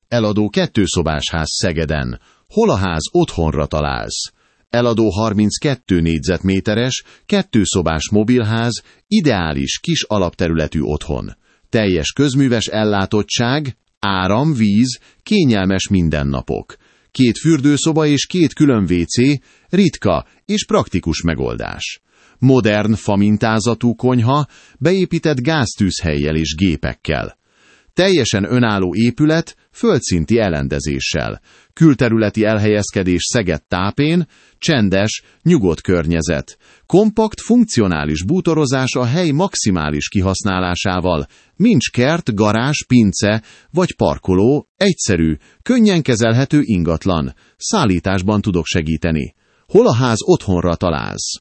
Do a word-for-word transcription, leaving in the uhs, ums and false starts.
Eladó kettőszobás ház Szegeden. Hol a ház otthonra találsz? Eladó harminckettő négyzetméteres, kettőszobás mobilház, ideális kis alapterületű otthon. Teljes közműves ellátottság, áram, víz, kényelmes mindennapok. Két fürdőszoba és két külön vécé, ritka és praktikus megoldás. Modern famintázatú konyha, beépített gáztűzhellyel és gépekkel. Teljesen önálló épület, földszinti elrendezéssel. Külterületi elhelyezkedés Szeged tápén, csendes, nyugodt környezet. Kompakt, funkcionális bútorozás a hely maximális kihasználásával. Nincs kert, garázs, pince vagy parkoló, egyszerű, könnyen kezelhető ingatlan. Szállításban tudok segíteni. Hol a ház otthonra találsz?